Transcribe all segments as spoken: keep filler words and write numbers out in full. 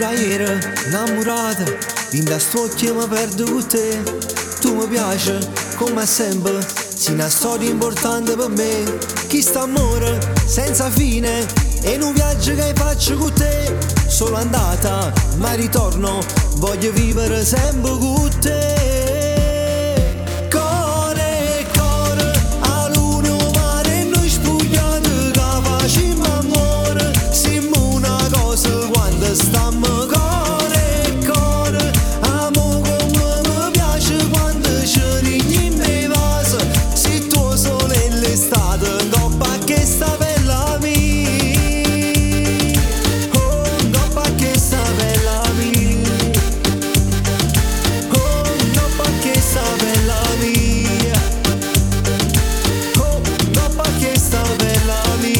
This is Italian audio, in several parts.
da ieri, innamorata, in da st'occhio mi perdo con te. Tu mi piaci, come sempre, sei una storia importante per me. Chi sta amore, senza fine, e un viaggio che faccio con te. Solo andata, ma ritorno, voglio vivere sempre con te. Stammo core e core, amo come mi piace quando ci rigni in me vaso. Se tuo sole è l'estate, coppa che sta bella mia. Oh, coppa che sta bella mia. Oh, coppa che sta bella mia. Oh, coppa che sta bella mia.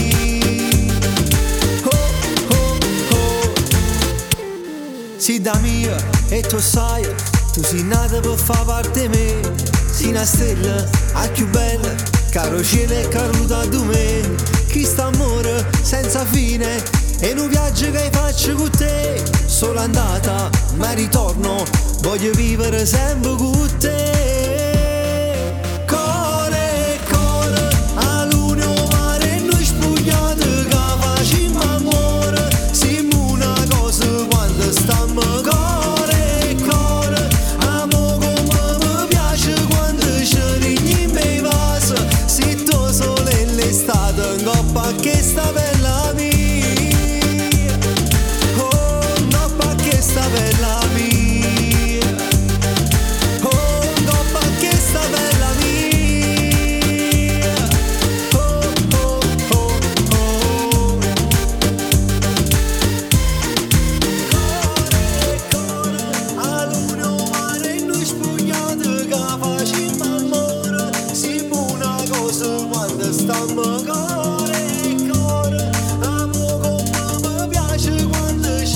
Sei da mia e tu sai, tu sei nata per far parte di me. Sei una stella, a più bella, caro cielo e caruta di me. Chi sta amore senza fine, e un viaggio che faccio con te. Solo andata, ma ritorno, voglio vivere sempre con te. Coppa che sta bella mia. Oh, coppa che sta bella mia. Oh, coppa che sta bella mia. Oh, oh, oh, oh. Core, core, a luna mare noi spugnate che facciamo amore. Siamo una cosa quando stiamo core.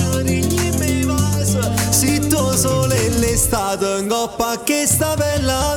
Sole e l'estate, in coppa che sta bella